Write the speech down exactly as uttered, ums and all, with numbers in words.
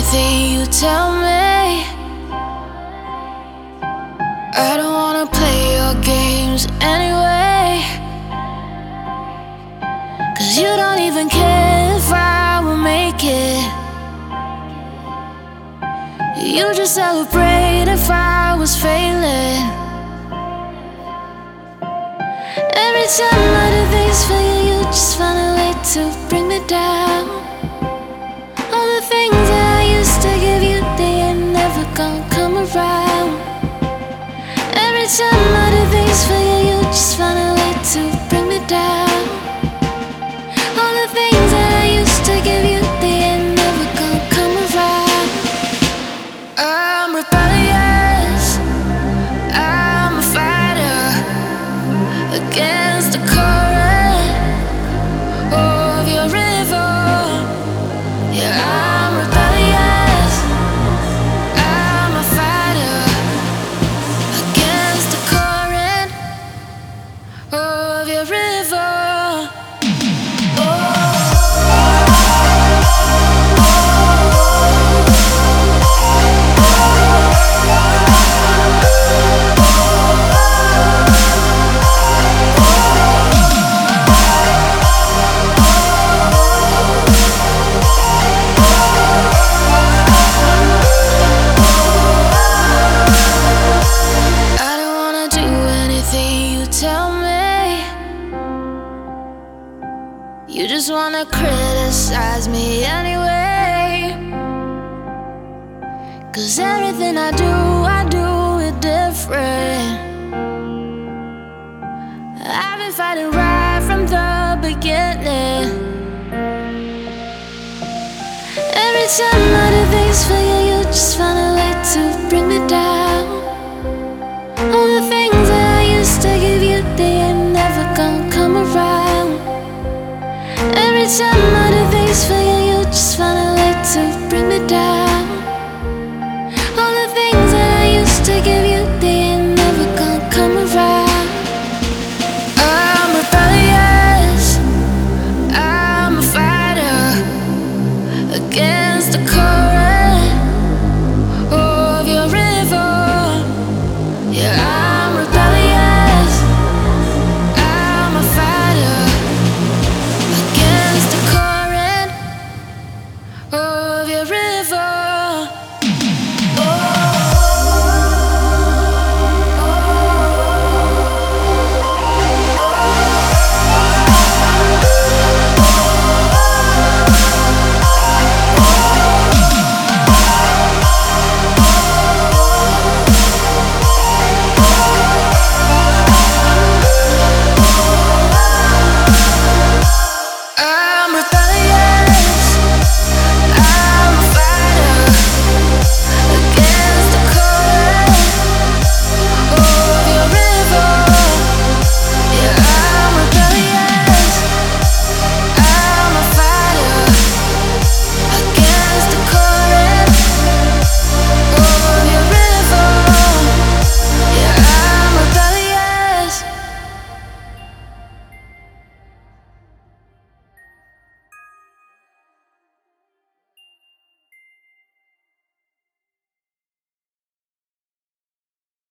anything you tell me. I don't wanna play your games anyway, 'cause you don't even care if I will make it. You just celebrate if I was failing. Every time I do things for you, you just find a way to bring me down. All the things that I used to give you, they ain't never gonna come around. Every time I do things for you, you just find a way to bring me down. All the things that I used to give you, they ain't never gonna come around. I'm rebellious, I'm a fighter against the current of your river. Yeah, I'm rebellious, I'm a fighter against the current of your river. Tell me, you just wanna criticize me anyway, 'cause everything I do, I do it different. I've been fighting right from the beginning. Every time I do things for you, you just find a way to bring me down. All the things that I used to give you, they ain't never gonna come around. Every time I do things for you, you just find a way to bring me down. All the things that I used to give you, they ain't never gonna come around. I'm rebellious, I'm a fighter against the current of your river. Yeah, I'm rebellious, I'm a fighter against the current of your river.